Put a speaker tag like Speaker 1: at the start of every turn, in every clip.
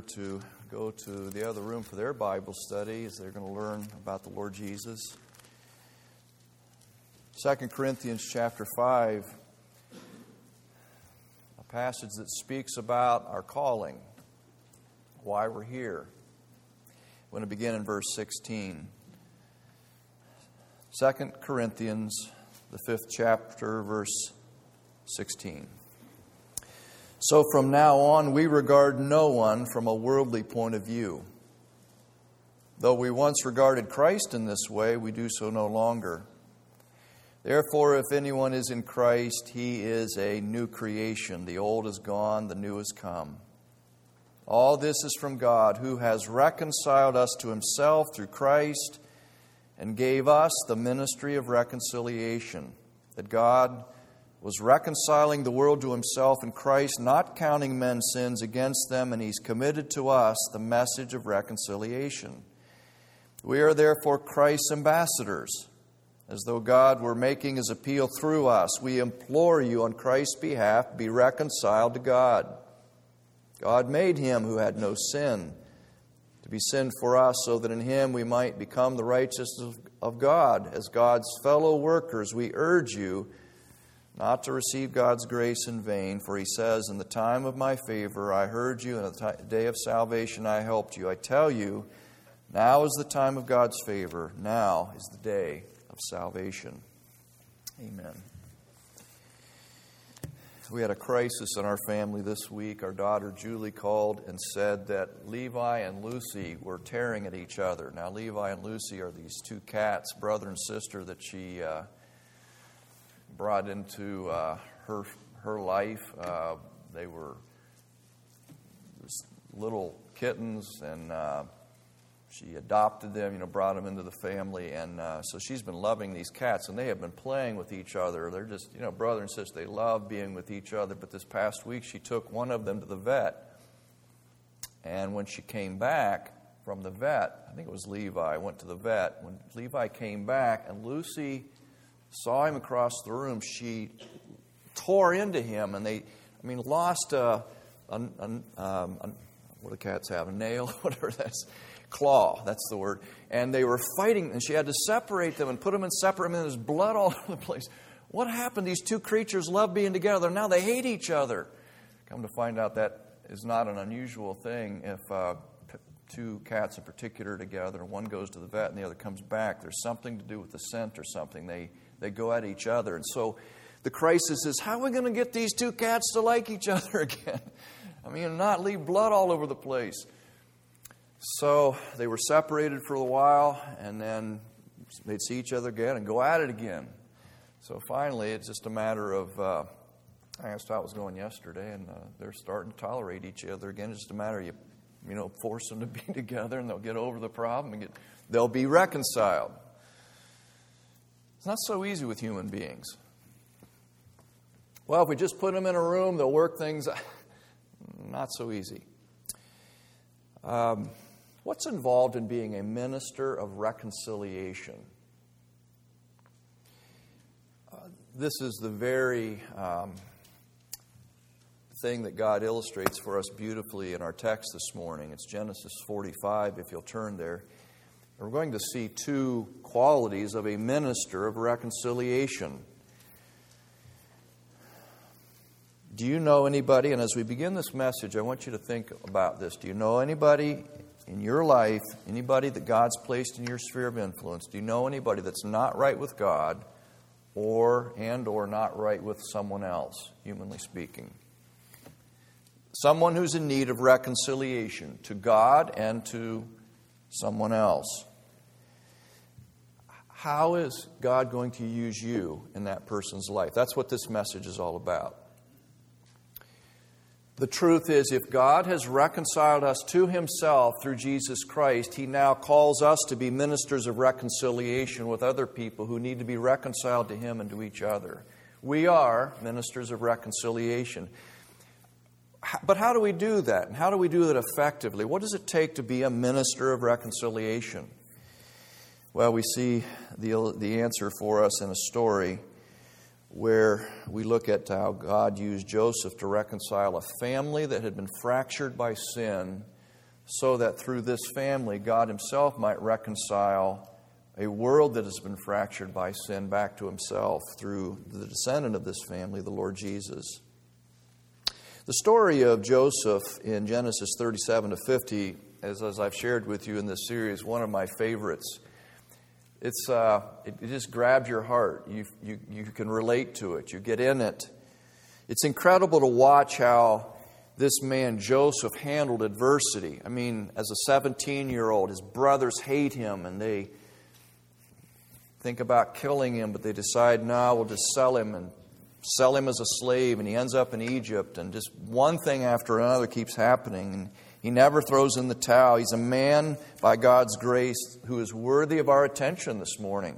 Speaker 1: to go to the other room for their Bible study as they're going to learn about the Lord Jesus. 2 Corinthians chapter 5, a passage that speaks about our calling, why we're here. I'm going to begin in verse 16. 2 Corinthians, the 5th chapter, verse 16. So from now on, we regard no one from a worldly point of view. Though we once regarded Christ in this way, we do so no longer. Therefore, if anyone is in Christ, he is a new creation. The old is gone, the new has come. All this is from God, who has reconciled us to Himself through Christ and gave us the ministry of reconciliation, that God was reconciling the world to Himself in Christ, not counting men's sins against them, and He's committed to us the message of reconciliation. We are therefore Christ's ambassadors, as though God were making His appeal through us. We implore you on Christ's behalf, be reconciled to God. God made Him who had no sin to be sin for us, so that in Him we might become the righteousness of God. As God's fellow workers, we urge you not to receive God's grace in vain, for He says, in the time of my favor I heard you, and in the day of salvation I helped you. I tell you, now is the time of God's favor. Now is the day of salvation. Amen. We had a crisis in our family this week. Our daughter Julie called and said that Levi and Lucy were tearing at each other. Now, Levi and Lucy are these two cats, brother and sister, that she brought into her life. They were little kittens, and she adopted them, brought them into the family. And so she's been loving these cats, and they have been playing with each other. They're just, brother and sister. They love being with each other. But this past week, she took one of them to the vet. And when she came back from the vet, I think it was Levi, went to the vet. When Levi came back and Lucy saw him across the room, she tore into him, and they lost what do cats have? A nail? Whatever that's. Claw, that's the word. And they were fighting, and she had to separate them and put them in separate, and there's blood all over the place. What happened? These two creatures love being together. Now they hate each other. Come to find out, that is not an unusual thing. If two cats in particular together, and one goes to the vet and the other comes back, there's something to do with the scent or something. They go at each other. And so the crisis is, how are we going to get these two cats to like each other again? Not leave blood all over the place. So they were separated for a while, and then they'd see each other again and go at it again. So finally, it's just a matter of, I asked how it was going yesterday, and they're starting to tolerate each other again. It's just a matter of, you force them to be together, and they'll get over the problem, and they'll be reconciled. It's not so easy with human beings. Well, if we just put them in a room, they'll work things out. Not so easy. What's involved in being a minister of reconciliation? This is the very thing that God illustrates for us beautifully in our text this morning. It's Genesis 45, if you'll turn there. We're going to see two qualities of a minister of reconciliation. Do you know anybody, and as we begin this message, I want you to think about this. Do you know anybody in your life, anybody that God's placed in your sphere of influence? Do you know anybody that's not right with God or not right with someone else, humanly speaking? Someone who's in need of reconciliation to God and to someone else. How is God going to use you in that person's life? That's what this message is all about. The truth is, if God has reconciled us to Himself through Jesus Christ, He now calls us to be ministers of reconciliation with other people who need to be reconciled to Him and to each other. We are ministers of reconciliation. But how do we do that? And how do we do that effectively? What does it take to be a minister of reconciliation? Well, we see the answer for us in a story where we look at how God used Joseph to reconcile a family that had been fractured by sin so that through this family, God Himself might reconcile a world that has been fractured by sin back to Himself through the descendant of this family, the Lord Jesus. The story of Joseph in Genesis 37 to 50, as I've shared with you in this series, one of my favorites. It just grabs your heart. You can relate to it. You get in it. It's incredible to watch how this man Joseph handled adversity. I mean, as a 17-year-old, his brothers hate him and they think about killing him, but they decide, no, we'll just sell him as a slave, and he ends up in Egypt, and just one thing after another keeps happening, and he never throws in the towel. He's a man, by God's grace, who is worthy of our attention this morning.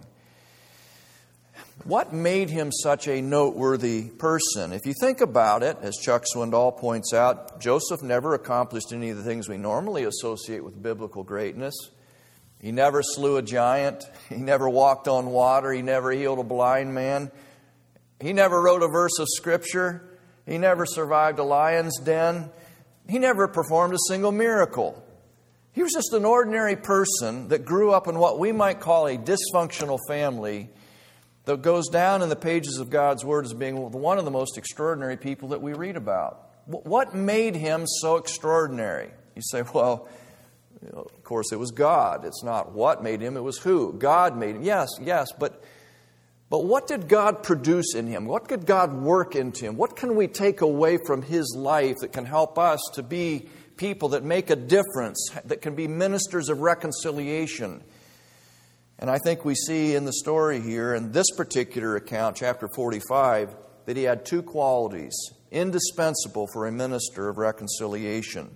Speaker 1: What made him such a noteworthy person? If you think about it, as Chuck Swindoll points out, Joseph never accomplished any of the things we normally associate with biblical greatness. He never slew a giant. He never walked on water. He never healed a blind man. He never wrote a verse of Scripture. He never survived a lion's den. He never performed a single miracle. He was just an ordinary person that grew up in what we might call a dysfunctional family that goes down in the pages of God's Word as being one of the most extraordinary people that we read about. What made him so extraordinary? You say, well, of course it was God. It's not what made him, it was who. God made him. Yes, but what did God produce in him? What could God work into him? What can we take away from his life that can help us to be people that make a difference, that can be ministers of reconciliation? And I think we see in the story here, in this particular account, chapter 45, that he had two qualities indispensable for a minister of reconciliation.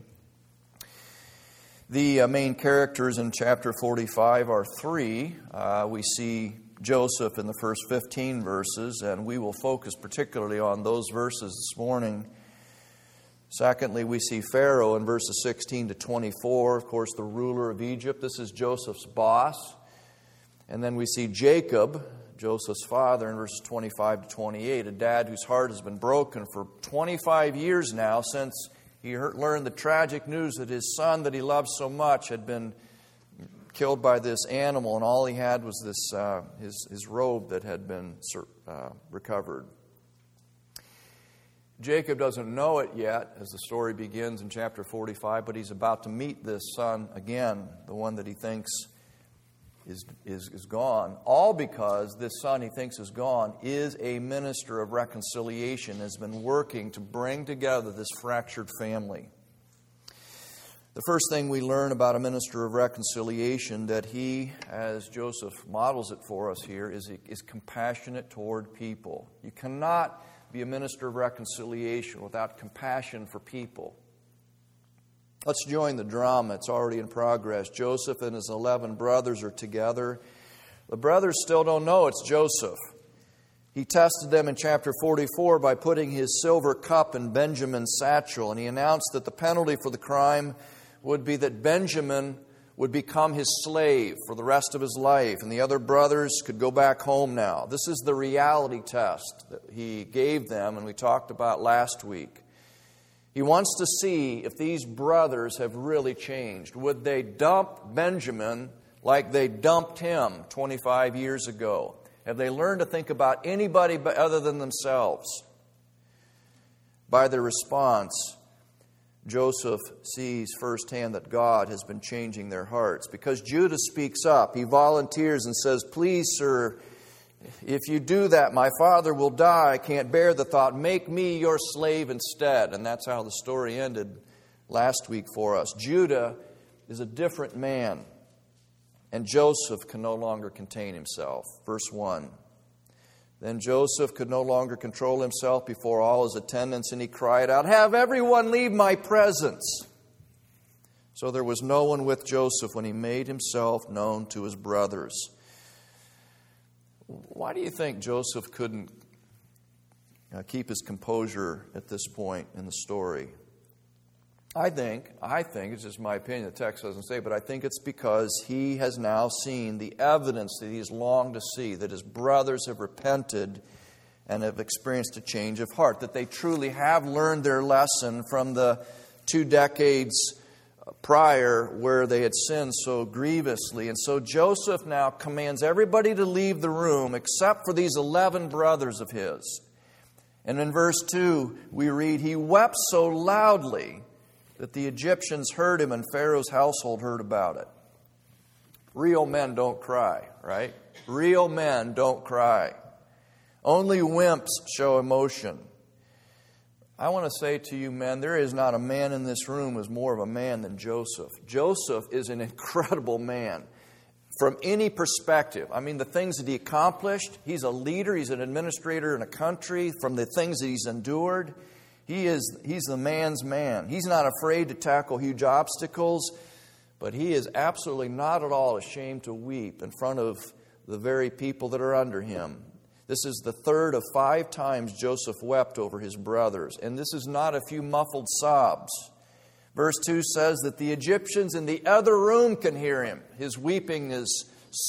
Speaker 1: The main characters in chapter 45 are three. We see Joseph in the first 15 verses, and we will focus particularly on those verses this morning. Secondly, we see Pharaoh in verses 16 to 24, of course, the ruler of Egypt. This is Joseph's boss. And then we see Jacob, Joseph's father, in verses 25 to 28, a dad whose heart has been broken for 25 years now since he learned the tragic news that his son that he loved so much had been killed by this animal, and all he had was this his robe that had been recovered. Jacob doesn't know it yet as the story begins in chapter 45, but he's about to meet this son again, the one that he thinks is gone, all because this son he thinks is gone is a minister of reconciliation, has been working to bring together this fractured family. The first thing we learn about a minister of reconciliation, that he, as Joseph models it for us here, is compassionate toward people. You cannot be a minister of reconciliation without compassion for people. Let's join the drama. It's already in progress. Joseph and his 11 brothers are together. The brothers still don't know it's Joseph. He tested them in chapter 44 by putting his silver cup in Benjamin's satchel, and he announced that the penalty for the crime would be that Benjamin would become his slave for the rest of his life, and the other brothers could go back home now. This is the reality test that he gave them, and we talked about last week. He wants to see if these brothers have really changed. Would they dump Benjamin like they dumped him 25 years ago? Have they learned to think about anybody other than themselves? By their response, Joseph sees firsthand that God has been changing their hearts. Because Judah speaks up, he volunteers and says, "Please, sir, if you do that, my father will die. I can't bear the thought. Make me your slave instead." And that's how the story ended last week for us. Judah is a different man, and Joseph can no longer contain himself. Verse 1. Then Joseph could no longer control himself before all his attendants, and he cried out, "Have everyone leave my presence." So there was no one with Joseph when he made himself known to his brothers. Why do you think Joseph couldn't keep his composure at this point in the story? I think, it's just my opinion, the text doesn't say, but I think it's because he has now seen the evidence that he's longed to see, that his brothers have repented and have experienced a change of heart, that they truly have learned their lesson from the 2 decades prior where they had sinned so grievously. And so Joseph now commands everybody to leave the room except for these 11 brothers of his. And in verse 2 we read, he wept so loudly that the Egyptians heard him and Pharaoh's household heard about it. Real men don't cry, right? Real men don't cry. Only wimps show emotion. I want to say to you men, there is not a man in this room who is more of a man than Joseph. Joseph is an incredible man from any perspective. I mean, the things that he accomplished, he's a leader, he's an administrator in a country, from the things that he's endured. He's the man's man. He's not afraid to tackle huge obstacles, but he is absolutely not at all ashamed to weep in front of the very people that are under him. This is the third of 5 times Joseph wept over his brothers. And this is not a few muffled sobs. Verse 2 says that the Egyptians in the other room can hear him. His weeping is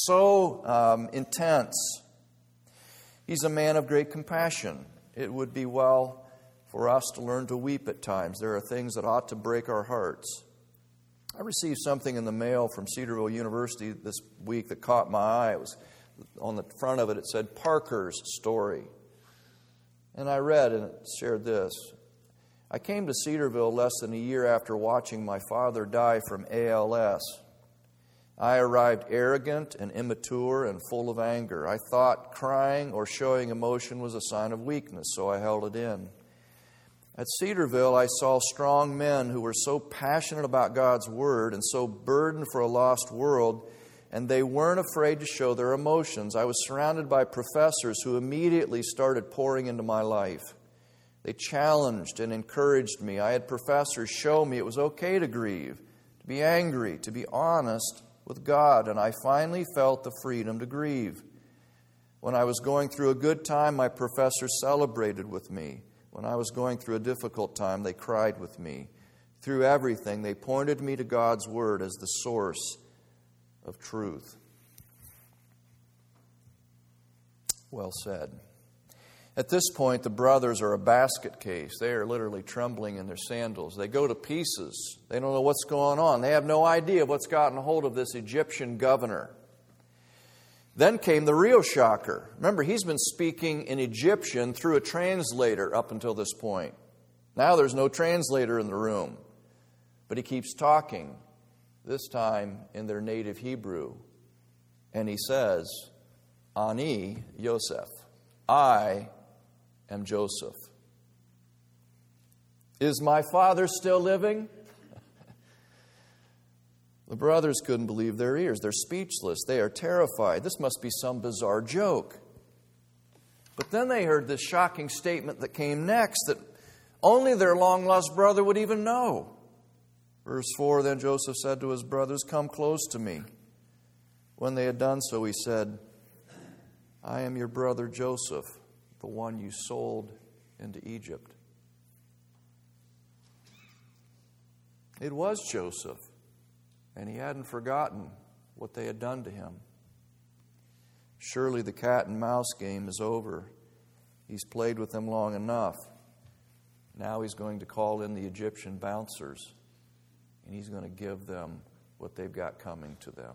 Speaker 1: so intense. He's a man of great compassion. It would be well for us to learn to weep at times. There are things that ought to break our hearts. I received something in the mail from Cedarville University this week that caught my eye. It was on the front of it, it said Parker's story. And I read and it shared this. I came to Cedarville less than a year after watching my father die from ALS. I arrived arrogant and immature and full of anger. I thought crying or showing emotion was a sign of weakness, so I held it in. At Cedarville, I saw strong men who were so passionate about God's Word and so burdened for a lost world, and they weren't afraid to show their emotions. I was surrounded by professors who immediately started pouring into my life. They challenged and encouraged me. I had professors show me it was okay to grieve, to be angry, to be honest with God, and I finally felt the freedom to grieve. When I was going through a good time, my professors celebrated with me. When I was going through a difficult time, they cried with me. Through everything, they pointed me to God's Word as the source of truth. Well said. At this point, the brothers are a basket case. They are literally trembling in their sandals. They go to pieces. They don't know what's going on. They have no idea what's gotten a hold of this Egyptian governor. Then came the real shocker. Remember, he's been speaking in Egyptian through a translator up until this point. Now there's no translator in the room. But he keeps talking, this time in their native Hebrew. And he says, Ani Yosef, I am Joseph. Is my father still living? The brothers couldn't believe their ears. They're speechless. They are terrified. This must be some bizarre joke. But then they heard this shocking statement that came next that only their long-lost brother would even know. Verse 4, then Joseph said to his brothers, come close to me. When they had done so, he said, I am your brother Joseph, the one you sold into Egypt. It was Joseph. And he hadn't forgotten what they had done to him. Surely the cat and mouse game is over. He's played with them long enough. Now he's going to call in the Egyptian bouncers, and he's going to give them what they've got coming to them.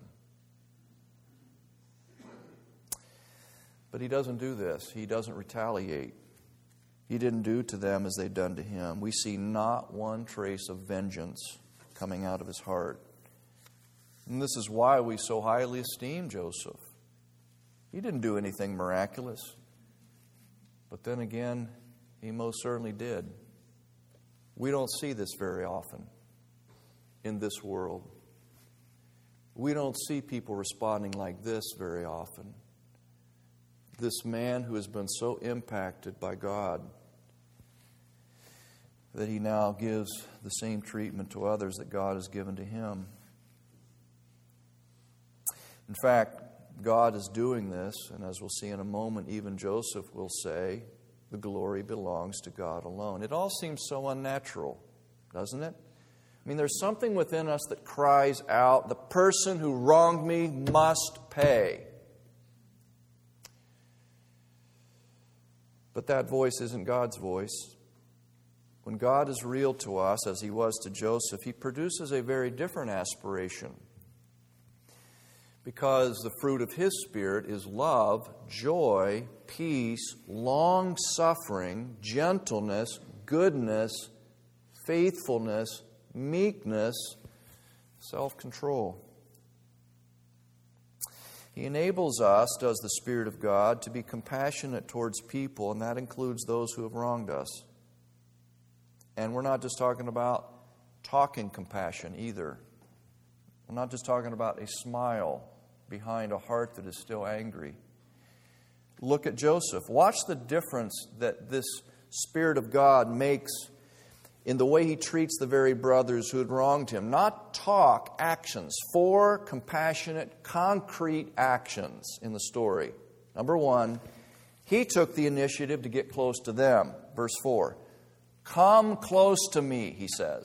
Speaker 1: But he doesn't do this. He doesn't retaliate. He didn't do to them as they'd done to him. We see not one trace of vengeance coming out of his heart. And this is why we so highly esteem Joseph. He didn't do anything miraculous. But then again, he most certainly did. We don't see this very often in this world. We don't see people responding like this very often. This man who has been so impacted by God that he now gives the same treatment to others that God has given to him. In fact, God is doing this, and as we'll see in a moment, even Joseph will say, the glory belongs to God alone. It all seems so unnatural, doesn't it? I mean, there's something within us that cries out, the person who wronged me must pay. But that voice isn't God's voice. when God is real to us, as He was to Joseph, He produces a very different aspiration. Because the fruit of His Spirit is love, joy, peace, long-suffering, gentleness, goodness, faithfulness, meekness, self-control. He enables us, does the Spirit of God, to be compassionate towards people, and that includes those who have wronged us. And we're not just talking about talking compassion either. We're not just talking about a smile behind a heart that is still angry. Look at Joseph. Watch the difference that this Spirit of God makes in the way he treats the very brothers who had wronged him. Not talk, actions. 4 compassionate, concrete actions in the story. Number 1, he took the initiative to get close to them. Verse 4. Come close to me, he says.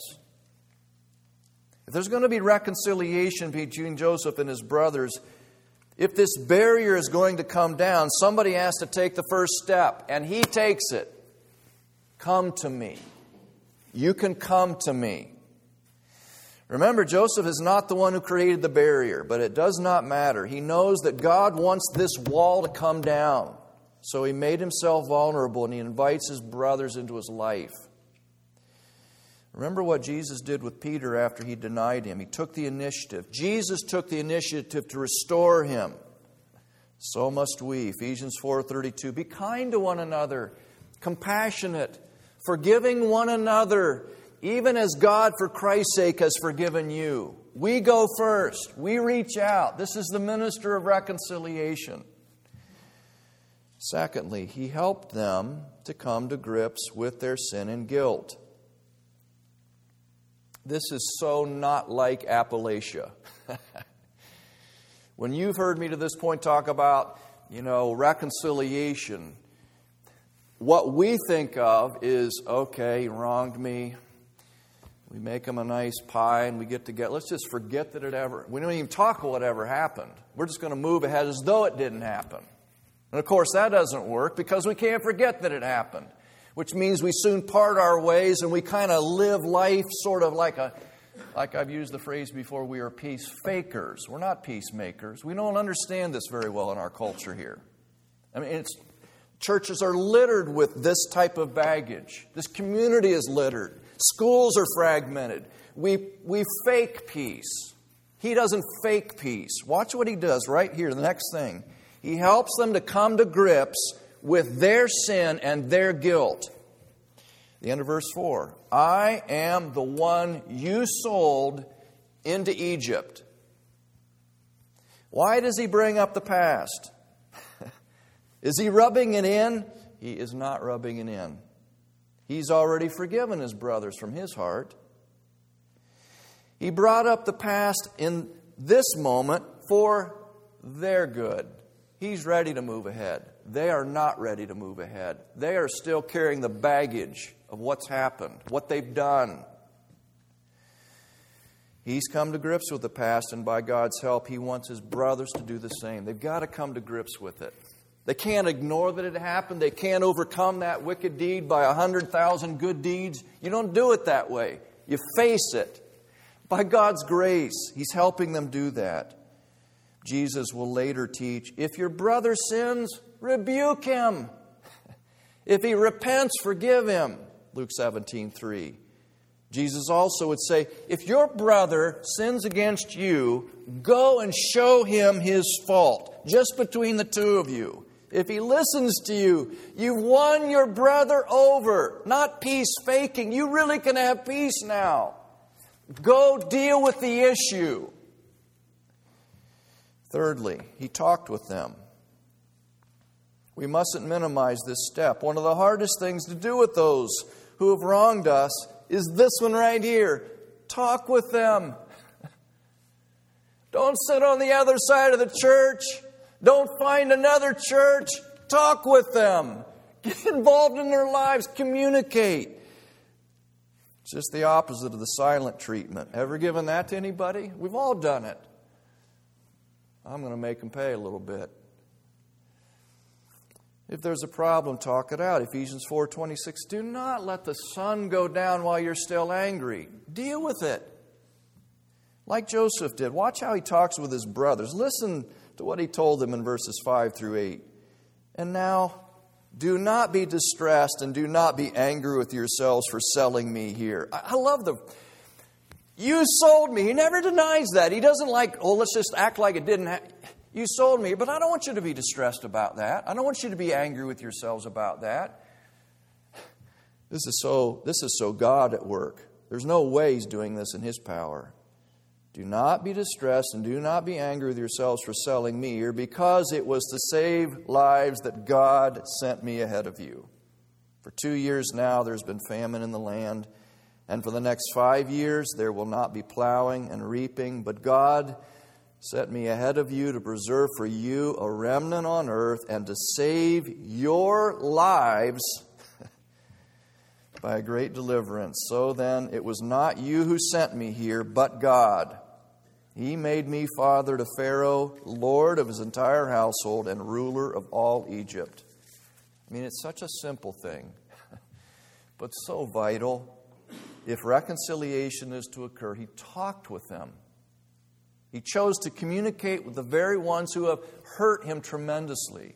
Speaker 1: If there's going to be reconciliation between Joseph and his brothers, if this barrier is going to come down, somebody has to take the first step, and he takes it. Come to me. You can come to me. Remember, Joseph is not the one who created the barrier, but it does not matter. He knows that God wants this wall to come down. So he made himself vulnerable, and he invites his brothers into his life. Remember what Jesus did with Peter after he denied him. He took the initiative. Jesus took the initiative to restore him. So must we. Ephesians 4:32. Be kind to one another, compassionate, forgiving one another, even as God, for Christ's sake, has forgiven you. We go first. We reach out. This is the minister of reconciliation. Secondly, he helped them to come to grips with their sin and guilt. This is so not like Appalachia. When you've heard me to this point talk about, reconciliation, what we think of is, okay, he wronged me. We make him a nice pie and we get together. Let's just forget that we don't even talk about whatever happened. We're just going to move ahead as though it didn't happen. And of course that doesn't work because we can't forget that it happened. Which means we soon part our ways and we kind of live life sort of like I've used the phrase before, we are peace fakers. We're not peacemakers. We don't understand this very well in our culture here. I mean, churches are littered with this type of baggage. This community is littered. Schools are fragmented. We fake peace. He doesn't fake peace. Watch what he does right here, the next thing. He helps them to come to grips with their sin and their guilt. The end of verse 4. I am the one you sold into Egypt. Why does he bring up the past? Is he rubbing it in? He is not rubbing it in. He's already forgiven his brothers from his heart. He brought up the past in this moment for their good. He's ready to move ahead. They are not ready to move ahead. They are still carrying the baggage of what's happened, what they've done. He's come to grips with the past, and by God's help, he wants his brothers to do the same. They've got to come to grips with it. They can't ignore that it happened. They can't overcome that wicked deed by 100,000 good deeds. You don't do it that way. You face it. By God's grace, he's helping them do that. Jesus will later teach, if your brother sins, rebuke him. If he repents, forgive him. Luke 17:3. Jesus also would say, if your brother sins against you, go and show him his fault, just between the two of you. If he listens to you, you've won your brother over. Not peace faking. You really can have peace now. Go deal with the issue. Thirdly, he talked with them. We mustn't minimize this step. One of the hardest things to do with those who have wronged us is this one right here. Talk with them. Don't sit on the other side of the church. Don't find another church. Talk with them. Get involved in their lives. Communicate. It's just the opposite of the silent treatment. Ever given that to anybody? We've all done it. I'm going to make them pay a little bit. If there's a problem, talk it out. Ephesians 4:26, do not let the sun go down while you're still angry. Deal with it. Like Joseph did. Watch how he talks with his brothers. Listen to what he told them in verses 5 through 8. And now, do not be distressed and do not be angry with yourselves for selling me here. I love you sold me. He never denies that. He doesn't let's just act like it didn't happen. You sold me, but I don't want you to be distressed about that. I don't want you to be angry with yourselves about that. This is so God at work. There's no way He's doing this in His power. Do not be distressed and do not be angry with yourselves for selling me here, because it was to save lives that God sent me ahead of you. For 2 years now there's been famine in the land, and for the next 5 years there will not be plowing and reaping, but God set me ahead of you to preserve for you a remnant on earth and to save your lives by a great deliverance. So then, it was not you who sent me here, but God. He made me father to Pharaoh, lord of his entire household, and ruler of all Egypt. I mean, it's such a simple thing, but so vital. If reconciliation is to occur, He talked with them. He chose to communicate with the very ones who have hurt Him tremendously.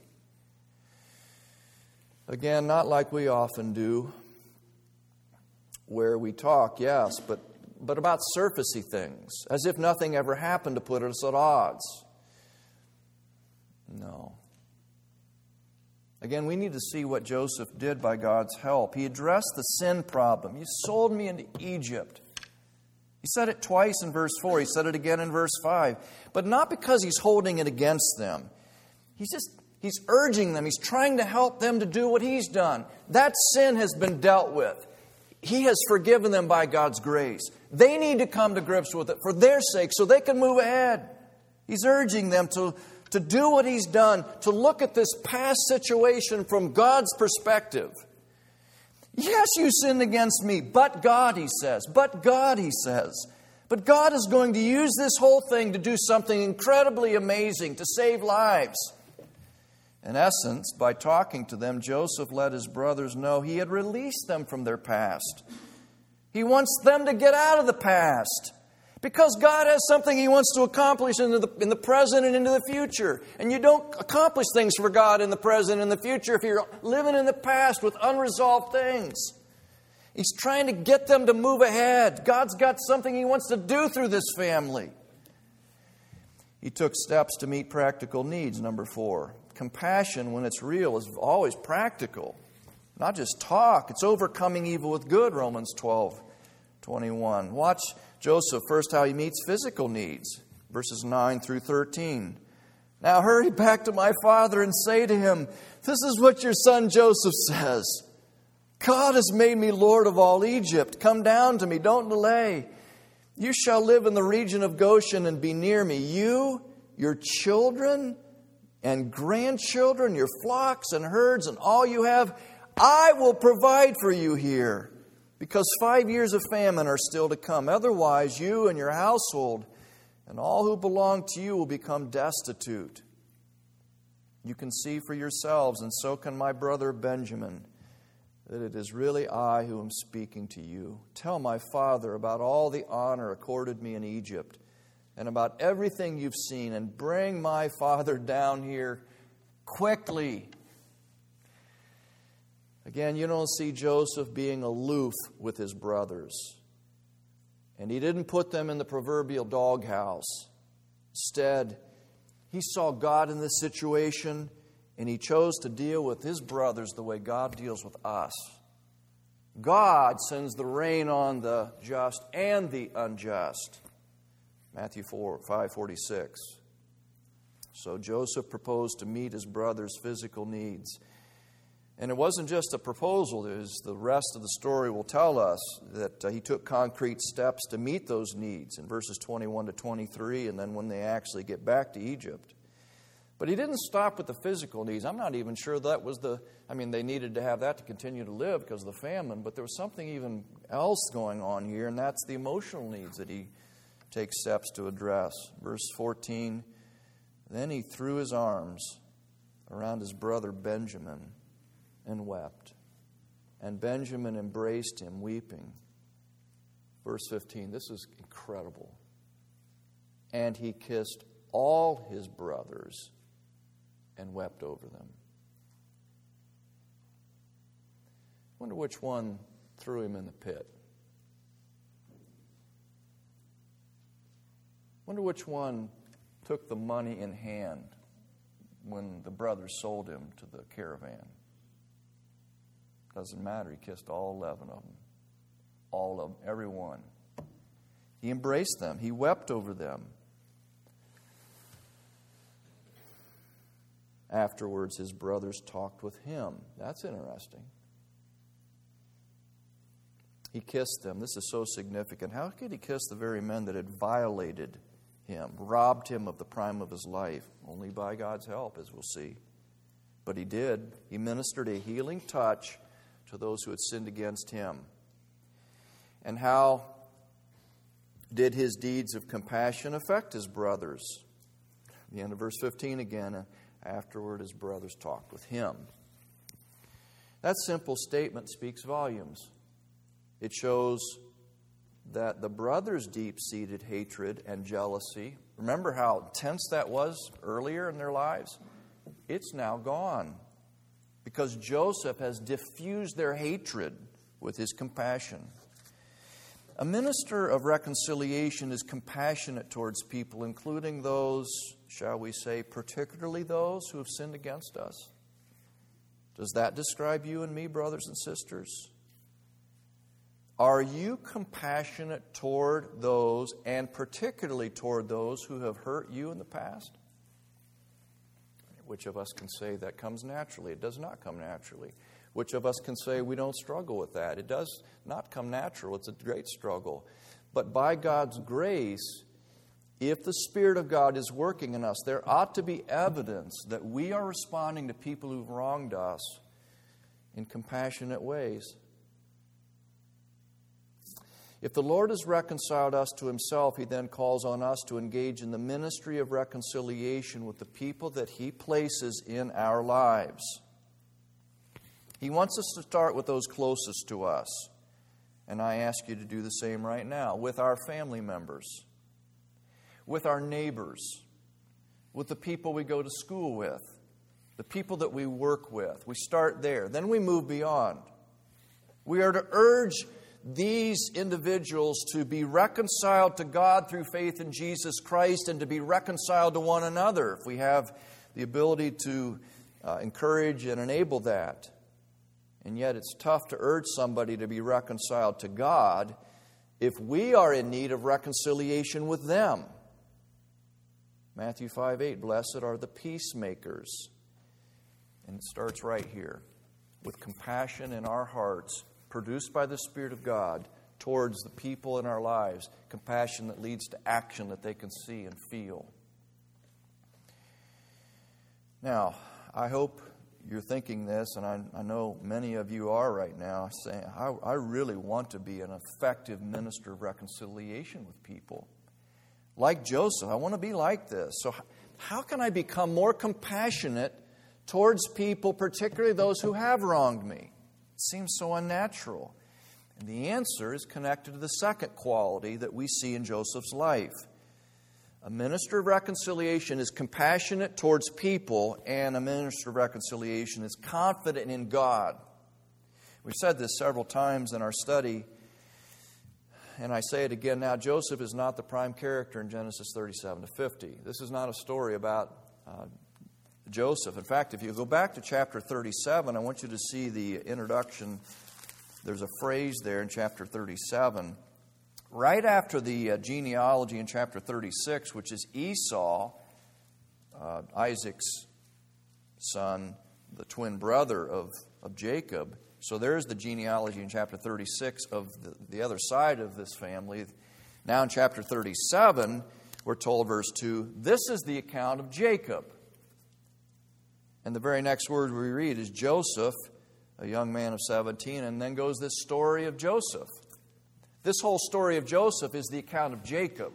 Speaker 1: Again, not like we often do, where we talk, yes, but about surfacey things, as if nothing ever happened to put us at odds. No. Again, we need to see what Joseph did by God's help. He addressed the sin problem. You sold me into Egypt. He said it twice in verse 4. He said it again in verse 5. But not because He's holding it against them. He's urging them. He's trying to help them to do what He's done. That sin has been dealt with. He has forgiven them by God's grace. They need to come to grips with it for their sake so they can move ahead. He's urging them to do what He's done, to look at this past situation from God's perspective. Yes, you sinned against me, but God, He says. But God, He says. But God is going to use this whole thing to do something incredibly amazing, to save lives. In essence, by talking to them, Joseph let his brothers know he had released them from their past. He wants them to get out of the past, because God has something He wants to accomplish in the present and into the future. And you don't accomplish things for God in the present and the future if you're living in the past with unresolved things. He's trying to get them to move ahead. God's got something He wants to do through this family. He took steps to meet practical needs, number 4. Compassion, when it's real, is always practical. Not just talk. It's overcoming evil with good, Romans 12:21. Watch Joseph first how he meets physical needs. Verses 9 through 13. Now hurry back to my father and say to him, this is what your son Joseph says. God has made me Lord of all Egypt. Come down to me, don't delay. You shall live in the region of Goshen and be near me. You, your children and grandchildren, your flocks and herds and all you have, I will provide for you here. Because 5 years of famine are still to come. Otherwise, you and your household and all who belong to you will become destitute. You can see for yourselves, and so can my brother Benjamin, that it is really I who am speaking to you. Tell my father about all the honor accorded me in Egypt and about everything you've seen, and bring my father down here quickly. Again, you don't see Joseph being aloof with his brothers. And he didn't put them in the proverbial doghouse. Instead, he saw God in this situation, and he chose to deal with his brothers the way God deals with us. God sends the rain on the just and the unjust. Matthew 5:46. So Joseph proposed to meet his brothers' physical needs. And it wasn't just a proposal. As the rest of the story will tell us, that he took concrete steps to meet those needs in verses 21 to 23, and then when they actually get back to Egypt. But he didn't stop with the physical needs. I'm not even sure that was they needed to have that to continue to live because of the famine, but there was something even else going on here, and that's the emotional needs that he takes steps to address. Verse 14, then he threw his arms around his brother Benjamin and wept. And Benjamin embraced him, weeping. Verse 15, this is incredible. And he kissed all his brothers and wept over them. I wonder which one threw him in the pit. I wonder which one took the money in hand when the brothers sold him to the caravan. Doesn't matter. He kissed all 11 of them. All of them. Every one. He embraced them. He wept over them. Afterwards, his brothers talked with him. That's interesting. He kissed them. This is so significant. How could he kiss the very men that had violated him, robbed him of the prime of his life? Only by God's help, as we'll see. But he did. He ministered a healing touch to those who had sinned against him. And how did his deeds of compassion affect his brothers? The end of verse 15 again. Afterward, his brothers talked with him. That simple statement speaks volumes. It shows that the brothers' deep-seated hatred and jealousy, remember how intense that was earlier in their lives? It's now gone because Joseph has diffused their hatred with his compassion. A minister of reconciliation is compassionate towards people, including those, shall we say, particularly those who have sinned against us. Does that describe you and me, brothers and sisters? Are you compassionate toward those, and particularly toward those who have hurt you in the past? Which of us can say that comes naturally? It does not come naturally. Which of us can say we don't struggle with that? It does not come natural. It's a great struggle. But by God's grace, if the Spirit of God is working in us, there ought to be evidence that we are responding to people who've wronged us in compassionate ways. If the Lord has reconciled us to Himself, He then calls on us to engage in the ministry of reconciliation with the people that He places in our lives. He wants us to start with those closest to us. And I ask you to do the same right now with our family members, with our neighbors, with the people we go to school with, the people that we work with. We start there. Then we move beyond. We are to urge these individuals to be reconciled to God through faith in Jesus Christ and to be reconciled to one another if we have the ability to encourage and enable that. And yet it's tough to urge somebody to be reconciled to God if we are in need of reconciliation with them. Matthew 5:8, blessed are the peacemakers. And it starts right here with compassion in our hearts, produced by the Spirit of God towards the people in our lives, compassion that leads to action that they can see and feel. Now, I hope you're thinking this, and I know many of you are right now, saying, I really want to be an effective minister of reconciliation with people. Like Joseph, I want to be like this. So how can I become more compassionate towards people, particularly those who have wronged me? It seems so unnatural. And the answer is connected to the second quality that we see in Joseph's life. A minister of reconciliation is compassionate towards people, and a minister of reconciliation is confident in God. We've said this several times in our study, and I say it again now. Joseph is not the prime character in Genesis 37 to 50. This is not a story about Joseph. In fact, if you go back to chapter 37, I want you to see the introduction. There's a phrase there in chapter 37. Right after the genealogy in chapter 36, which is Esau, Isaac's son, the twin brother of Jacob. So there's the genealogy in chapter 36 of the other side of this family. Now in chapter 37, we're told, verse 2, this is the account of Jacob. And the very next word we read is Joseph, a young man of 17, and then goes this story of Joseph. This whole story of Joseph is the account of Jacob.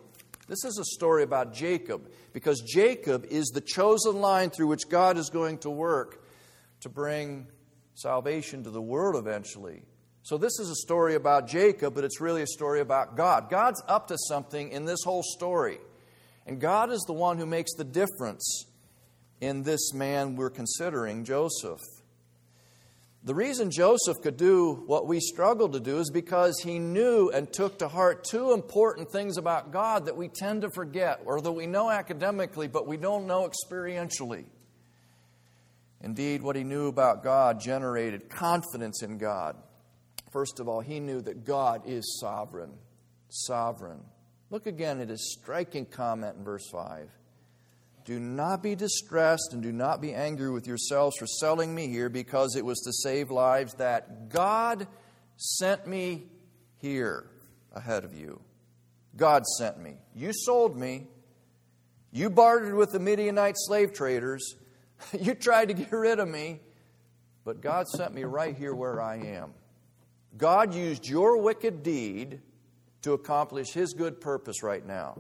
Speaker 1: This is a story about Jacob, because Jacob is the chosen line through which God is going to work to bring salvation to the world eventually. So this is a story about Jacob, but it's really a story about God. God's up to something in this whole story. And God is the one who makes the difference in this man we're considering, Joseph. The reason Joseph could do what we struggle to do is because he knew and took to heart two important things about God that we tend to forget, or that we know academically, but we don't know experientially. Indeed, what he knew about God generated confidence in God. First of all, he knew that God is sovereign. Sovereign. Look again at his striking comment in verse 5. Do not be distressed and do not be angry with yourselves for selling me here, because it was to save lives that God sent me here ahead of you. God sent me. You sold me. You bartered with the Midianite slave traders. You tried to get rid of me. But God sent me right here where I am. God used your wicked deed to accomplish His good purpose right now.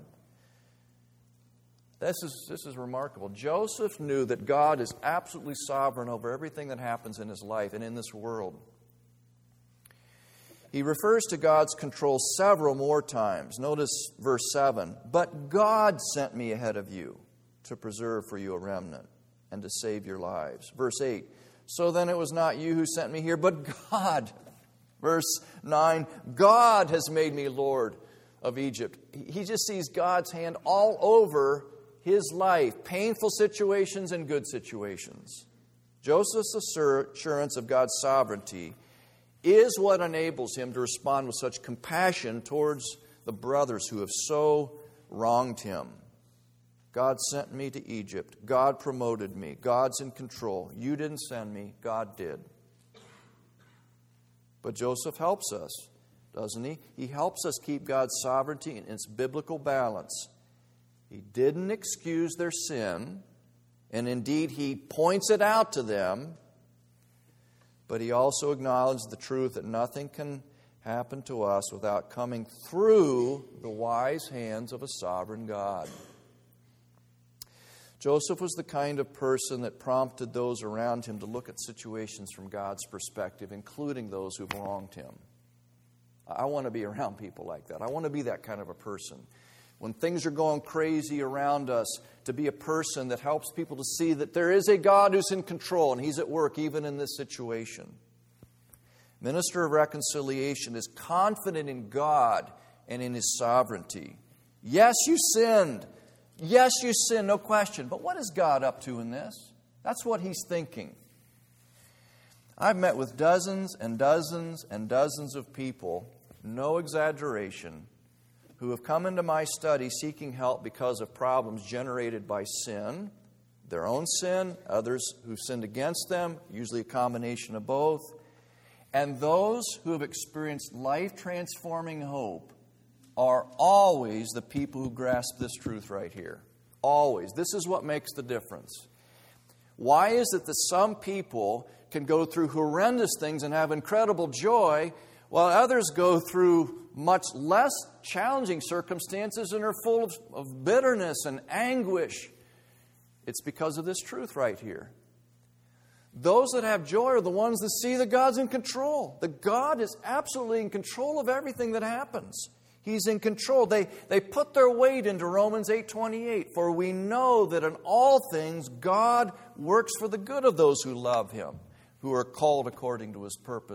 Speaker 1: This is remarkable. Joseph knew that God is absolutely sovereign over everything that happens in his life and in this world. He refers to God's control several more times. Notice verse 7. But God sent me ahead of you to preserve for you a remnant and to save your lives. Verse 8. So then it was not you who sent me here, but God. Verse 9. God has made me Lord of Egypt. He just sees God's hand all over his life, painful situations and good situations. Joseph's assurance of God's sovereignty is what enables him to respond with such compassion towards the brothers who have so wronged him. God sent me to Egypt. God promoted me. God's in control. You didn't send me. God did. But Joseph helps us, doesn't he? He helps us keep God's sovereignty in its biblical balance. He didn't excuse their sin, and indeed he points it out to them, but he also acknowledged the truth that nothing can happen to us without coming through the wise hands of a sovereign God. Joseph was the kind of person that prompted those around him to look at situations from God's perspective, including those who've wronged him. I want to be around people like that. I want to be that kind of a person. When things are going crazy around us, to be a person that helps people to see that there is a God who's in control and He's at work even in this situation. Minister of Reconciliation is confident in God and in His sovereignty. Yes, you sinned. Yes, you sinned, no question. But what is God up to in this? That's what He's thinking. I've met with dozens and dozens and dozens of people, no exaggeration, who have come into my study seeking help because of problems generated by sin, their own sin, others who've sinned against them, usually a combination of both, and those who have experienced life-transforming hope are always the people who grasp this truth right here. Always. This is what makes the difference. Why is it that some people can go through horrendous things and have incredible joy, while others go through much less challenging circumstances and are full of bitterness and anguish? It's because of this truth right here. Those that have joy are the ones that see that God's in control. That God is absolutely in control of everything that happens. He's in control. They put their weight into Romans 8:28. For we know that in all things God works for the good of those who love Him, who are called according to His purpose,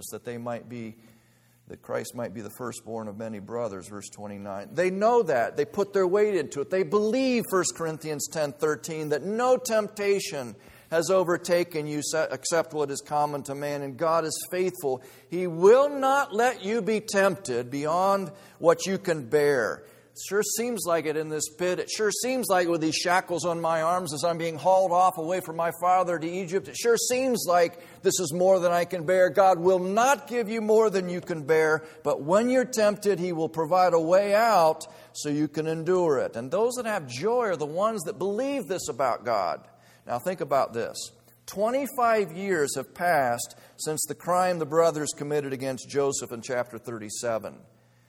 Speaker 1: that Christ might be the firstborn of many brothers, verse 29. They know that. They put their weight into it. They believe, 1 Corinthians 10:13, that no temptation has overtaken you except what is common to man, and God is faithful. He will not let you be tempted beyond what you can bear. It sure seems like it in this pit. It sure seems like with these shackles on my arms as I'm being hauled off away from my father to Egypt. It sure seems like this is more than I can bear. God will not give you more than you can bear, but when you're tempted, He will provide a way out so you can endure it. And those that have joy are the ones that believe this about God. Now think about this. 25 years have passed since the crime the brothers committed against Joseph in chapter 37.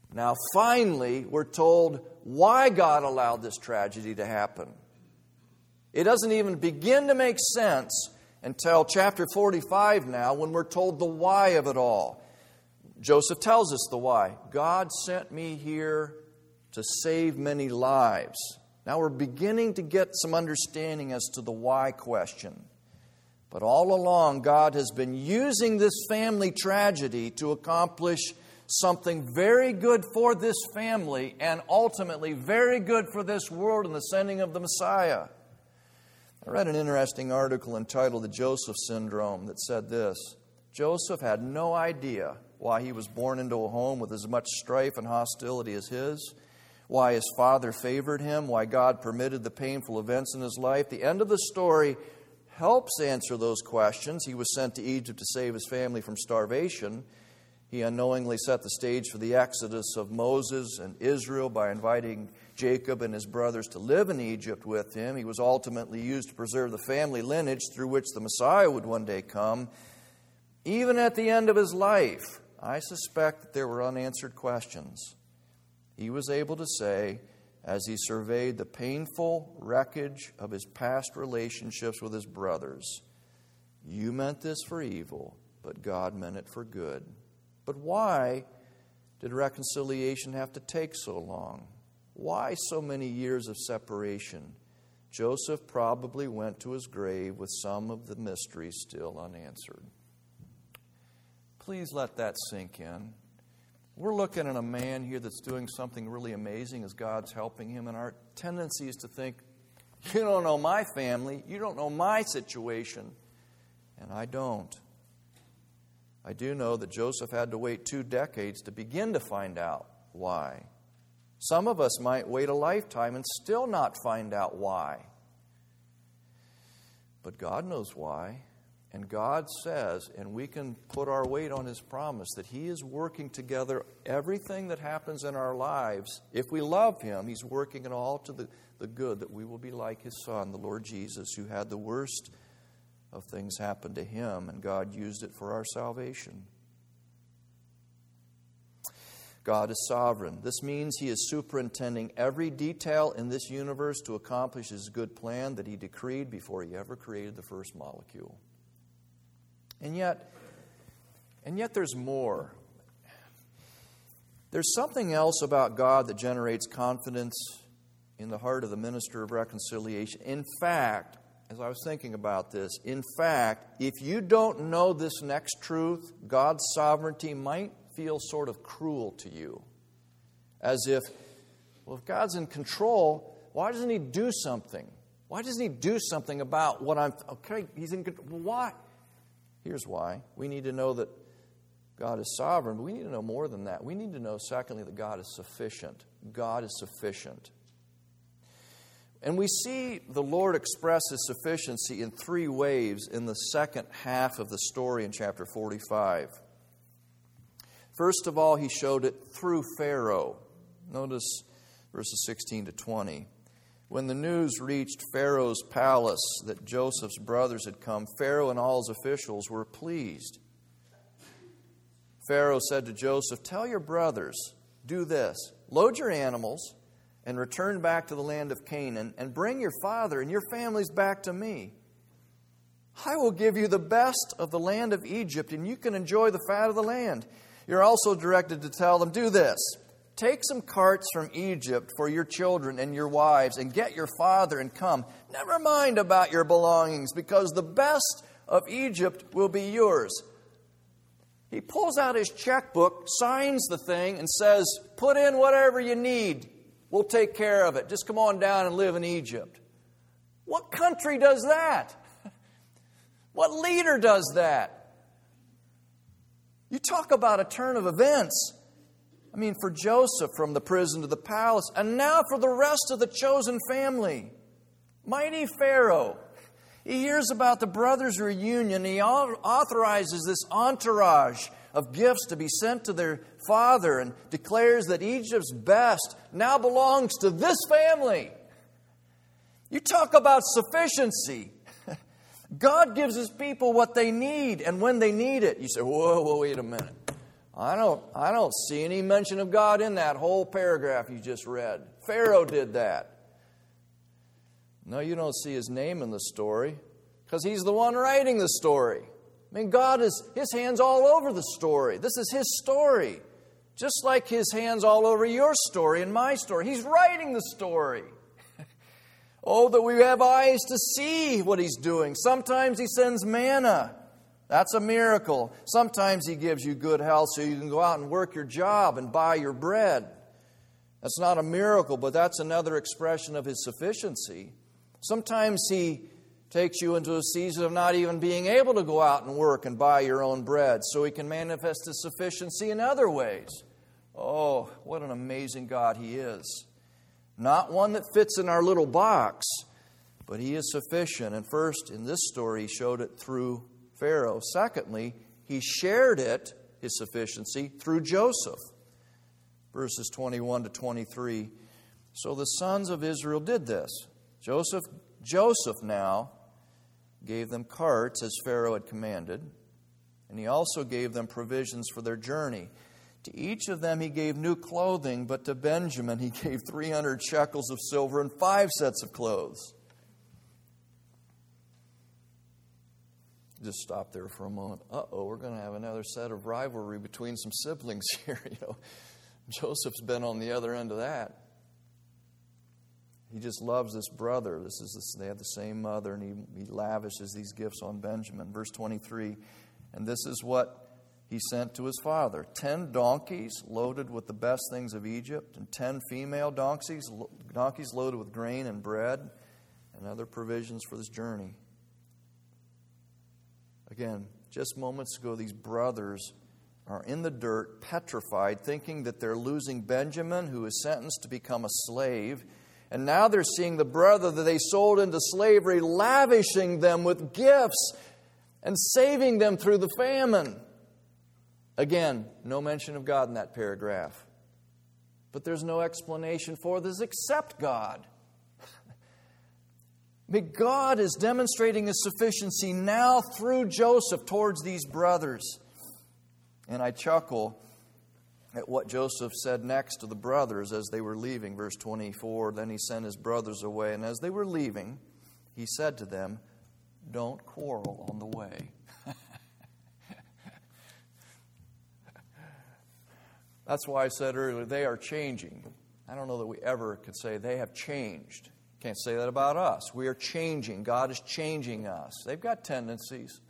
Speaker 1: Now, finally, we're told why God allowed this tragedy to happen. It doesn't even begin to make sense until chapter 45 now, when we're told the why of it all. Joseph tells us the why. God sent me here to save many lives. Now we're beginning to get some understanding as to the why question. But all along, God has been using this family tragedy to accomplish something very good for this family and ultimately very good for this world in the sending of the Messiah. I read an interesting article entitled The Joseph Syndrome that said this: Joseph had no idea why he was born into a home with as much strife and hostility as his, why his father favored him, why God permitted the painful events in his life. The end of the story helps answer those questions. He was sent to Egypt to save his family from starvation. He unknowingly set the stage for the exodus of Moses and Israel by inviting Jacob and his brothers to live in Egypt with him. He was ultimately used to preserve the family lineage through which the Messiah would one day come. Even at the end of his life, I suspect that there were unanswered questions. He was able to say, as he surveyed the painful wreckage of his past relationships with his brothers, "You meant this for evil, but God meant it for good." But why did reconciliation have to take so long? Why so many years of separation? Joseph probably went to his grave with some of the mysteries still unanswered. Please let that sink in. We're looking at a man here that's doing something really amazing as God's helping him, and our tendency is to think, you don't know my family, you don't know my situation, and I don't. I do know that Joseph had to wait 2 decades to begin to find out why. Some of us might wait a lifetime and still not find out why. But God knows why. And God says, and we can put our weight on His promise, that He is working together everything that happens in our lives. If we love Him, He's working it all to the good, that we will be like His Son, the Lord Jesus, who had the worst of things happen to Him, and God used it for our salvation. God is sovereign. This means He is superintending every detail in this universe to accomplish His good plan that He decreed before He ever created the first molecule. And yet there's more. There's something else about God that generates confidence in the heart of the minister of reconciliation. In fact, as I was thinking about this, if you don't know this next truth, God's sovereignty might feel sort of cruel to you. As if God's in control, why doesn't He do something? Why doesn't He do something about what He's in control. Why? Here's why. We need to know that God is sovereign, but we need to know more than that. We need to know, secondly, that God is sufficient. God is sufficient. And we see the Lord express His sufficiency in 3 ways in the second half of the story in chapter 45. First of all, He showed it through Pharaoh. Notice verses 16 to 20. When the news reached Pharaoh's palace that Joseph's brothers had come, Pharaoh and all his officials were pleased. Pharaoh said to Joseph, "Tell your brothers, do this, load your animals and return back to the land of Canaan and bring your father and your families back to me. I will give you the best of the land of Egypt, and you can enjoy the fat of the land." You're also directed to tell them, "Do this. Take some carts from Egypt for your children and your wives, and get your father and come. Never mind about your belongings, because the best of Egypt will be yours." He pulls out his checkbook, signs the thing, and says, "Put in whatever you need. We'll take care of it. Just come on down and live in Egypt." What country does that? What leader does that? You talk about a turn of events. I mean, for Joseph from the prison to the palace, and now for the rest of the chosen family. Mighty Pharaoh. He hears about the brothers' reunion. He authorizes this entourage of gifts to be sent to their father and declares that Egypt's best now belongs to this family. You talk about sufficiency. God gives His people what they need and when they need it. You say, whoa, wait a minute. I don't see any mention of God in that whole paragraph you just read. Pharaoh did that. No, you don't see his name in the story because he's the one writing the story. I mean, God is, His hand's all over the story. This is His story. Just like His hand's all over your story and my story. He's writing the story. Oh, that we have eyes to see what He's doing. Sometimes He sends manna. That's a miracle. Sometimes He gives you good health so you can go out and work your job and buy your bread. That's not a miracle, but that's another expression of His sufficiency. Sometimes He takes you into a season of not even being able to go out and work and buy your own bread so He can manifest His sufficiency in other ways. Oh, what an amazing God He is. Not one that fits in our little box, but He is sufficient. And first, in this story, He showed it through Pharaoh. Secondly, He shared it, His sufficiency, through Joseph. Verses 21 to 23. So the sons of Israel did this. Joseph now gave them carts as Pharaoh had commanded, and he also gave them provisions for their journey. To each of them he gave new clothing, but to Benjamin he gave 300 shekels of silver and 5 sets of clothes. Just stop there for a moment. We're going to have another set of rivalry between some siblings here. Joseph's been on the other end of that. He just loves this brother. They have the same mother, and he lavishes these gifts on Benjamin. Verse 23, and this is what he sent to his father: 10 donkeys loaded with the best things of Egypt, and 10 female donkeys loaded with grain and bread and other provisions for this journey. Again, just moments ago, these brothers are in the dirt, petrified, thinking that they're losing Benjamin, who is sentenced to become a slave. And now they're seeing the brother that they sold into slavery lavishing them with gifts and saving them through the famine. Again, no mention of God in that paragraph. But there's no explanation for this except God. God is demonstrating His sufficiency now through Joseph towards these brothers. And I chuckle at what Joseph said next to the brothers as they were leaving. Verse 24, then he sent his brothers away, and as they were leaving, he said to them, don't quarrel on the way. That's why I said earlier, they are changing. I don't know that we ever could say they have changed. Can't say that about us. We are changing. God is changing us. They've got tendencies.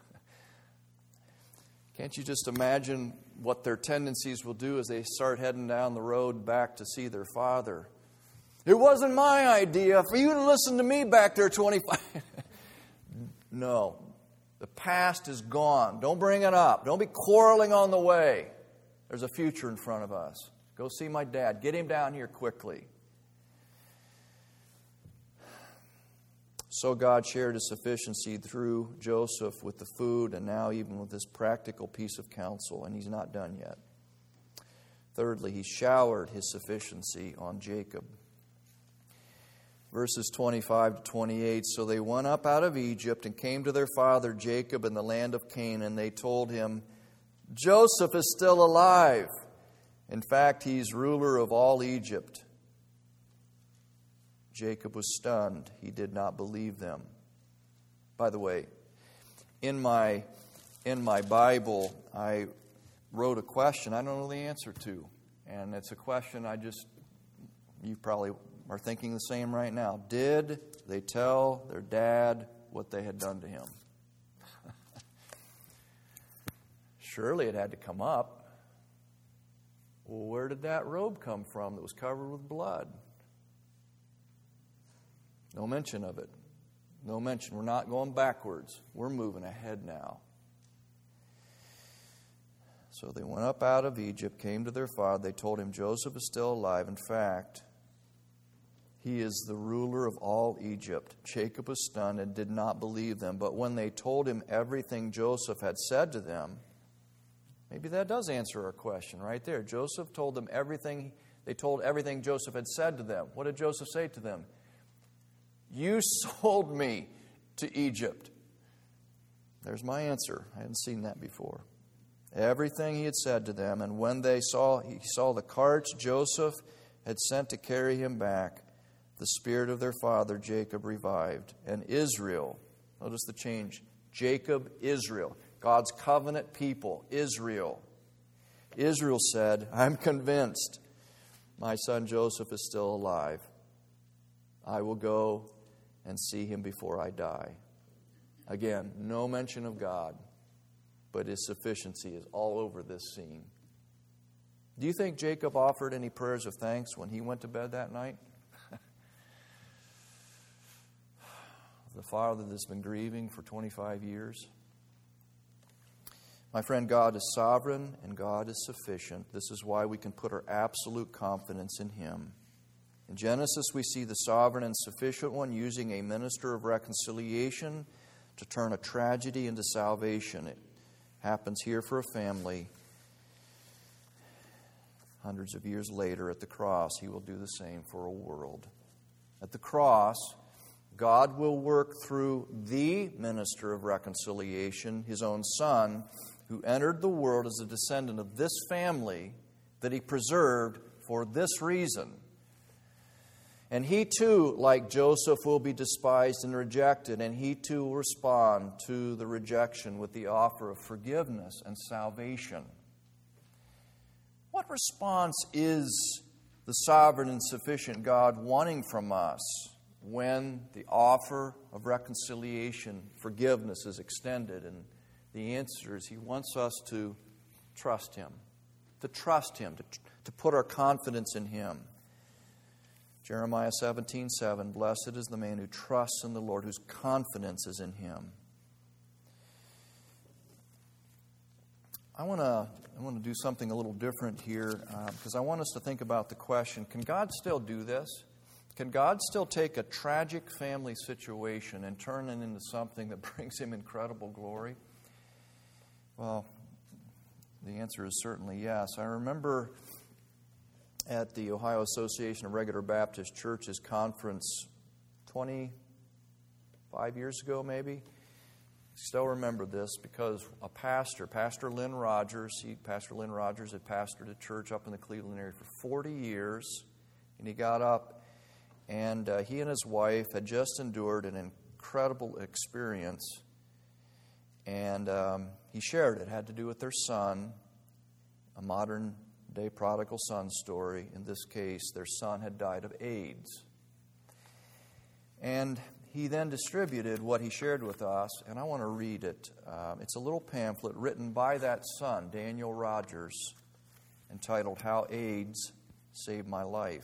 Speaker 1: Can't you just imagine what their tendencies will do as they start heading down the road back to see their father? It wasn't my idea for you to listen to me back there 25. No. The past is gone. Don't bring it up. Don't be quarreling on the way. There's a future in front of us. Go see my dad. Get him down here quickly. So God shared His sufficiency through Joseph with the food, and now even with this practical piece of counsel, and He's not done yet. Thirdly, He showered His sufficiency on Jacob. Verses 25 to 28, so they went up out of Egypt and came to their father Jacob in the land of Canaan. They told him, Joseph is still alive. In fact, he's ruler of all Egypt. Jacob was stunned. He did not believe them. By the way, in my Bible, I wrote a question I don't know the answer to. And it's a question you probably are thinking the same right now. Did they tell their dad what they had done to him? Surely it had to come up. Well, where did that robe come from that was covered with blood? No mention of it. No mention. We're not going backwards. We're moving ahead now. So they went up out of Egypt, came to their father. They told him Joseph is still alive. In fact, he is the ruler of all Egypt. Jacob was stunned and did not believe them. But when they told him everything Joseph had said to them, maybe that does answer our question right there. Joseph told them everything. They told everything Joseph had said to them. What did Joseph say to them? You sold me to Egypt. There's my answer. I hadn't seen that before. everything he had said to them. And when he saw the carts Joseph had sent to carry him back, the spirit of their father Jacob revived. And Israel, notice the change, Jacob, Israel, God's covenant people, Israel. Israel said, I'm convinced my son Joseph is still alive. I will go and see him before I die. Again, no mention of God, but his sufficiency is all over this scene. Do you think Jacob offered any prayers of thanks when he went to bed that night? The father that's been grieving for 25 years. My friend, God is sovereign and God is sufficient. This is why we can put our absolute confidence in Him. In Genesis, we see the sovereign and sufficient one using a minister of reconciliation to turn a tragedy into salvation. It happens here for a family. Hundreds of years later at the cross, He will do the same for a world. At the cross, God will work through the minister of reconciliation, His own Son, who entered the world as a descendant of this family that He preserved for this reason. And He too, like Joseph, will be despised and rejected, and He too will respond to the rejection with the offer of forgiveness and salvation. What response is the sovereign and sufficient God wanting from us when the offer of reconciliation, forgiveness is extended? And the answer is He wants us to trust Him, to put our confidence in Him. Jeremiah 17:7, blessed is the man who trusts in the Lord, whose confidence is in Him. I want to do something a little different here because I want us to think about the question, can God still do this? Can God still take a tragic family situation and turn it into something that brings Him incredible glory? Well, the answer is certainly yes. I remember at the Ohio Association of Regular Baptist Churches conference 25 years ago maybe. I still remember this because a pastor, Pastor Lynn Rogers had pastored a church up in the Cleveland area for 40 years, and he got up and he and his wife had just endured an incredible experience, and he shared it. It had to do with their son, a modern-day prodigal son story. In this case, their son had died of AIDS. And he then distributed what he shared with us, and I want to read it. It's a little pamphlet written by that son, Daniel Rogers, entitled, How AIDS Saved My Life.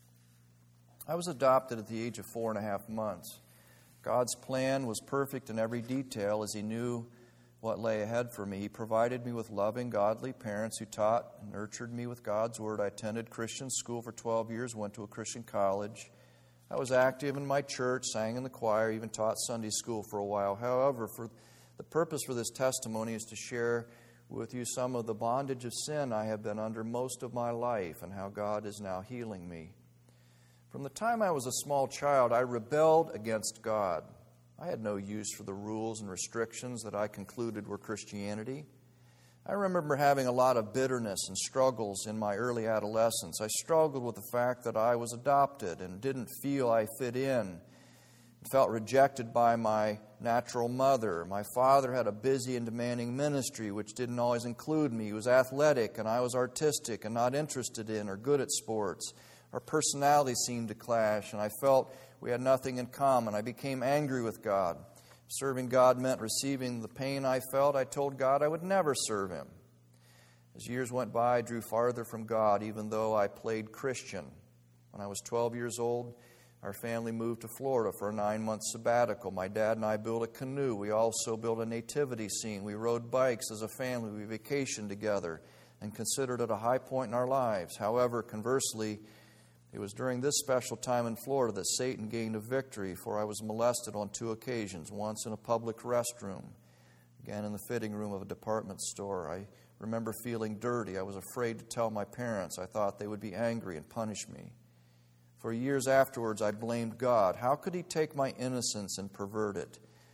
Speaker 1: I was adopted at the age of 4.5 months. God's plan was perfect in every detail as He knew what lay ahead for me. He provided me with loving, godly parents who taught and nurtured me with God's Word. I attended Christian school for 12 years, went to a Christian college. I was active in my church, sang in the choir, even taught Sunday school for a while. However, for the purpose for this testimony is to share with you some of the bondage of sin I have been under most of my life and how God is now healing me. From the time I was a small child, I rebelled against God. I had no use for the rules and restrictions that I concluded were Christianity. I remember having a lot of bitterness and struggles in my early adolescence. I struggled with the fact that I was adopted and didn't feel I fit in. I felt rejected by my natural mother. My father had a busy and demanding ministry which didn't always include me. He was athletic and I was artistic and not interested in or good at sports. Our personalities seemed to clash, and I felt we had nothing in common. I became angry with God. Serving God meant receiving the pain I felt. I told God I would never serve Him. As years went by, I drew farther from God, even though I played Christian. When I was 12 years old, our family moved to Florida for a 9-month sabbatical. My dad and I built a canoe. We also built a nativity scene. We rode bikes as a family. We vacationed together and considered it a high point in our lives. However, conversely, it was during this special time in Florida that Satan gained a victory, for I was molested on 2 occasions, once in a public restroom, again in the fitting room of a department store. I remember feeling dirty. I was afraid to tell my parents. I thought they would be angry and punish me. For years afterwards, I blamed God. How could He take my innocence and pervert it?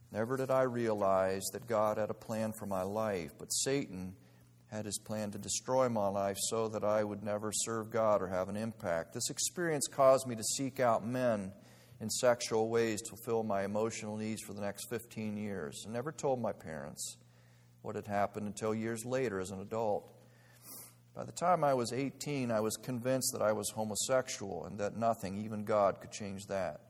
Speaker 1: Never did I realize that God had a plan for my life, but Satan had his plan to destroy my life so that I would never serve God or have an impact. This experience caused me to seek out men in sexual ways to fulfill my emotional needs for the next 15 years. I never told my parents what had happened until years later as an adult. By the time I was 18, I was convinced that I was homosexual and that nothing, even God, could change that.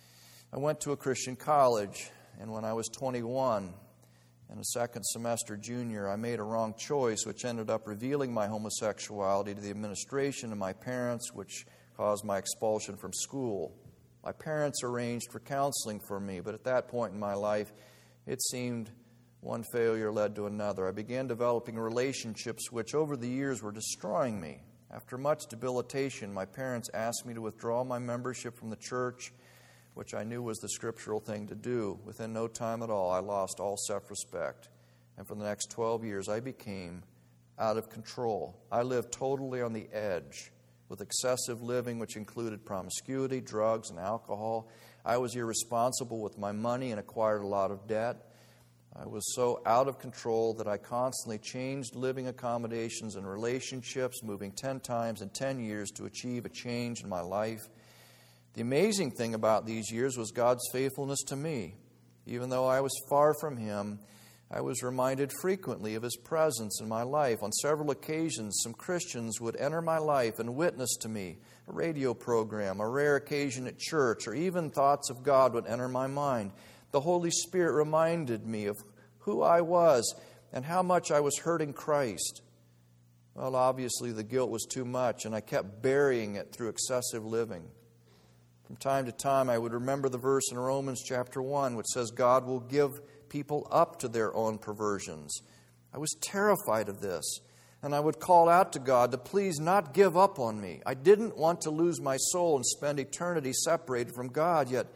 Speaker 1: I went to a Christian college, and when I was 21 and a second semester junior, I made a wrong choice, which ended up revealing my homosexuality to the administration and my parents, which caused my expulsion from school. My parents arranged for counseling for me, but at that point in my life, it seemed one failure led to another. I began developing relationships which over the years were destroying me. After much debilitation, my parents asked me to withdraw my membership from the church, which I knew was the scriptural thing to do. Within no time at all, I lost all self-respect. And for the next 12 years, I became out of control. I lived totally on the edge with excessive living, which included promiscuity, drugs, and alcohol. I was irresponsible with my money and acquired a lot of debt. I was so out of control that I constantly changed living accommodations and relationships, moving 10 times in 10 years to achieve a change in my life. The amazing thing about these years was God's faithfulness to me. Even though I was far from Him, I was reminded frequently of His presence in my life. On several occasions, some Christians would enter my life and witness to me. A radio program, a rare occasion at church, or even thoughts of God would enter my mind. The Holy Spirit reminded me of who I was and how much I was hurting Christ. Well, obviously the guilt was too much, and I kept burying it through excessive living. From time to time, I would remember the verse in Romans chapter 1, which says God will give people up to their own perversions. I was terrified of this, and I would call out to God to please not give up on me. I didn't want to lose my soul and spend eternity separated from God, yet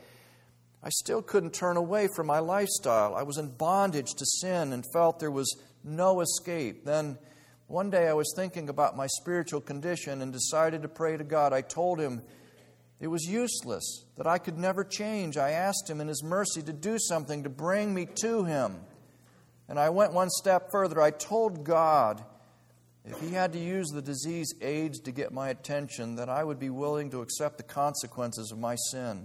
Speaker 1: I still couldn't turn away from my lifestyle. I was in bondage to sin and felt there was no escape. Then one day I was thinking about my spiritual condition and decided to pray to God. I told Him it was useless, that I could never change. I asked Him in His mercy to do something to bring me to Him. And I went one step further. I told God if He had to use the disease AIDS to get my attention, that I would be willing to accept the consequences of my sin.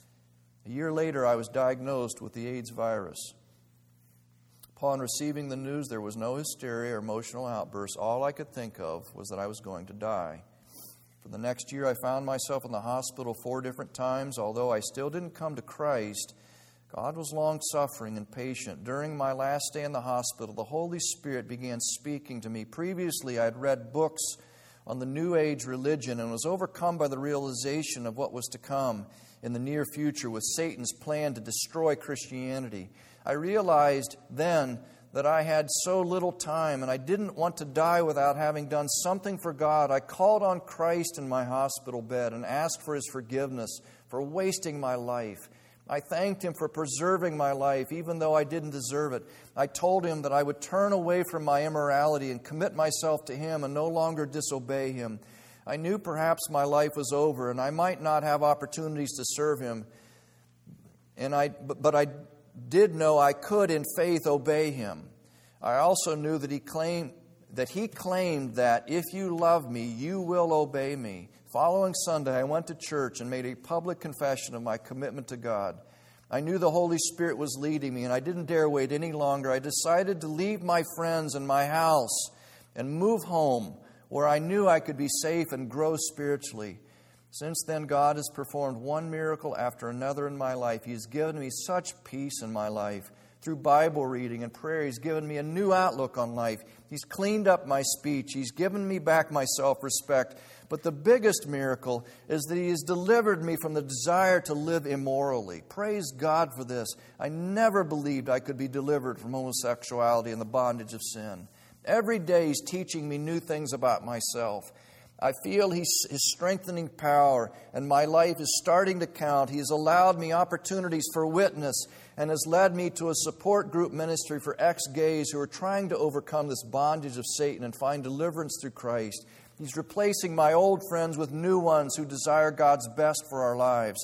Speaker 1: A year later, I was diagnosed with the AIDS virus. Upon receiving the news, there was no hysteria or emotional outbursts. All I could think of was that I was going to die. For the next year, I found myself in the hospital 4 different times. Although I still didn't come to Christ, God was long-suffering and patient. During my last day in the hospital, the Holy Spirit began speaking to me. Previously, I had read books on the New Age religion and was overcome by the realization of what was to come in the near future with Satan's plan to destroy Christianity. I realized then that I had so little time and I didn't want to die without having done something for God. I called on Christ in my hospital bed and asked for His forgiveness for wasting my life. I thanked Him for preserving my life even though I didn't deserve it. I told Him that I would turn away from my immorality and commit myself to Him and no longer disobey Him. I knew perhaps my life was over and I might not have opportunities to serve Him. But I did know I could in faith obey Him. I also knew that He claimed that if you love me, you will obey me. Following Sunday, I went to church and made a public confession of my commitment to God. I knew the Holy Spirit was leading me and I didn't dare wait any longer. I decided to leave my friends and my house and move home, where I knew I could be safe and grow spiritually. Since then, God has performed one miracle after another in my life. He has given me such peace in my life. Through Bible reading and prayer, He's given me a new outlook on life. He's cleaned up my speech. He's given me back my self-respect. But the biggest miracle is that He has delivered me from the desire to live immorally. Praise God for this. I never believed I could be delivered from homosexuality and the bondage of sin. Every day He's teaching me new things about myself. I feel His strengthening power, and my life is starting to count. He has allowed me opportunities for witness and has led me to a support group ministry for ex-gays who are trying to overcome this bondage of Satan and find deliverance through Christ. He's replacing my old friends with new ones who desire God's best for our lives.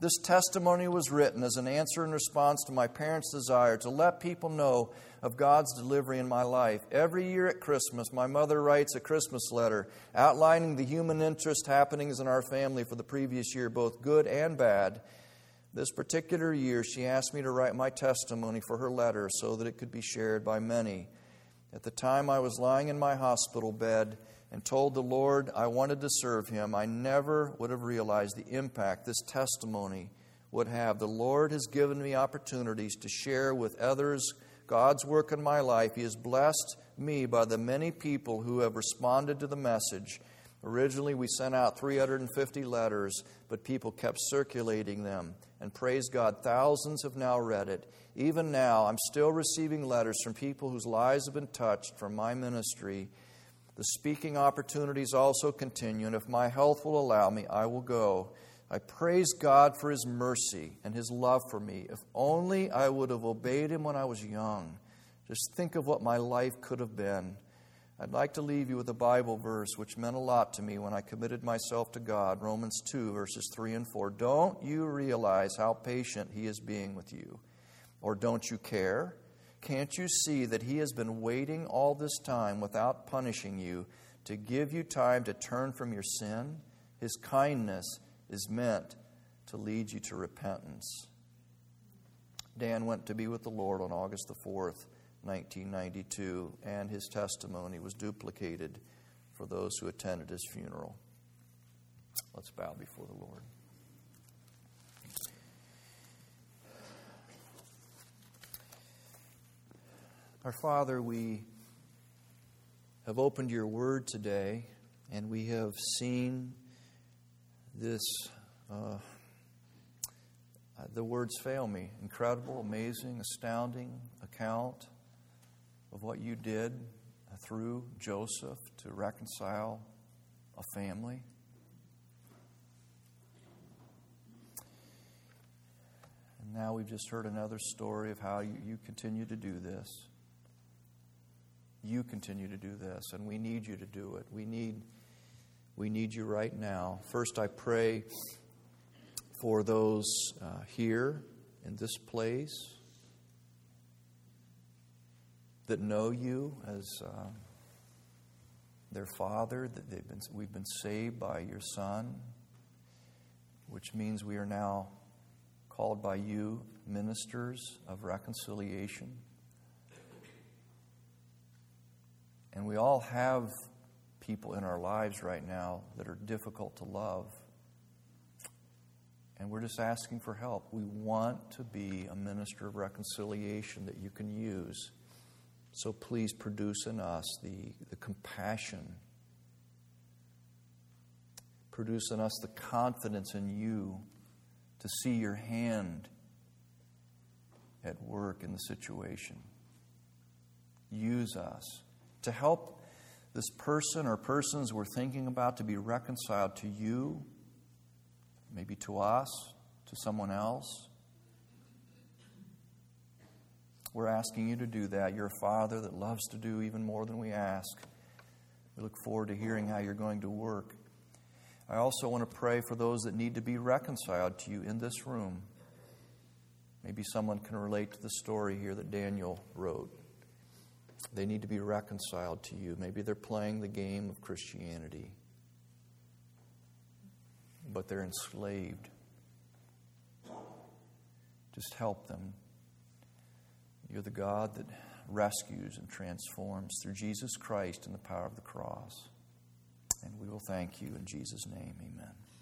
Speaker 1: This testimony was written as an answer and response to my parents' desire to let people know of God's delivery in my life. Every year at Christmas, my mother writes a Christmas letter outlining the human interest happenings in our family for the previous year, both good and bad. This particular year, she asked me to write my testimony for her letter so that it could be shared by many. At the time I was lying in my hospital bed and told the Lord I wanted to serve Him, I never would have realized the impact this testimony would have. The Lord has given me opportunities to share with others God's work in my life. He has blessed me by the many people who have responded to the message. Originally, we sent out 350 letters, but people kept circulating them. And praise God, thousands have now read it. Even now, I'm still receiving letters from people whose lives have been touched from my ministry. The speaking opportunities also continue, and if my health will allow me, I will go. I praise God for His mercy and His love for me. If only I would have obeyed Him when I was young. Just think of what my life could have been. I'd like to leave you with a Bible verse which meant a lot to me when I committed myself to God. Romans 2, verses 3 and 4. Don't you realize how patient He is being with you? Or don't you care? Can't you see that He has been waiting all this time without punishing you to give you time to turn from your sin? His kindness is meant to lead you to repentance. Dan went to be with the Lord on August the 4th, 1992, and his testimony was duplicated for those who attended his funeral. Let's bow before the Lord. Our Father, we have opened your word today, and we have seen this, the words fail me, incredible, amazing, astounding account of what you did through Joseph to reconcile a family. And now we've just heard another story of how you continue to do this. You continue to do this, and we need you to do it. We need you right now. First, I pray for those here in this place that know you as their Father, that we've been saved by your Son, which means we are now called by you ministers of reconciliation. And we all have people in our lives right now that are difficult to love. And we're just asking for help. We want to be a minister of reconciliation that you can use. So please produce in us the compassion. Produce in us the confidence in you to see your hand at work in the situation. Use us to help this person or persons we're thinking about to be reconciled to you, maybe to us, to someone else. We're asking you to do that. You're a Father that loves to do even more than we ask. We look forward to hearing how you're going to work. I also want to pray for those that need to be reconciled to you in this room. Maybe someone can relate to the story here that Daniel wrote. They need to be reconciled to you. Maybe they're playing the game of Christianity, but they're enslaved. Just help them. You're the God that rescues and transforms through Jesus Christ and the power of the cross. And we will thank you in Jesus' name. Amen.